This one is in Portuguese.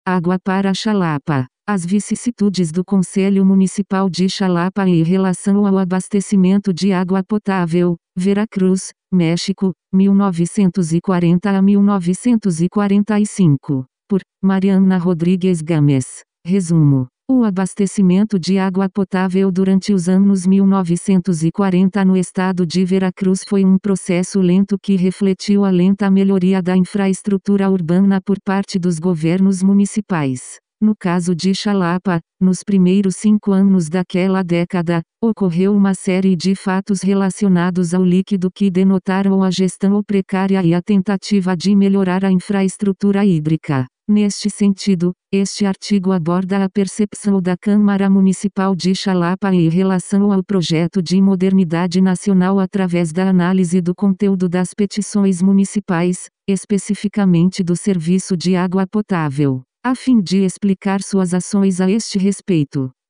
Água para Xalapa. As vicissitudes do Conselho Municipal de Xalapa em relação ao abastecimento de água potável, Veracruz, México, 1940 a 1945. Por Mariana Rodrigues Gomes. Resumo. O abastecimento de água potável durante os anos 1940 no estado de Veracruz foi um processo lento que refletiu a lenta melhoria da infraestrutura urbana por parte dos governos municipais. No caso de Xalapa, nos primeiros 5 anos daquela década, ocorreu uma série de fatos relacionados ao líquido que denotaram a gestão precária e a tentativa de melhorar a infraestrutura hídrica. Neste sentido, este artigo aborda a percepção da Câmara Municipal de Xalapa em relação ao projeto de modernidade nacional através da análise do conteúdo das petições municipais, especificamente do serviço de água potável. A fim de explicar suas ações a este respeito,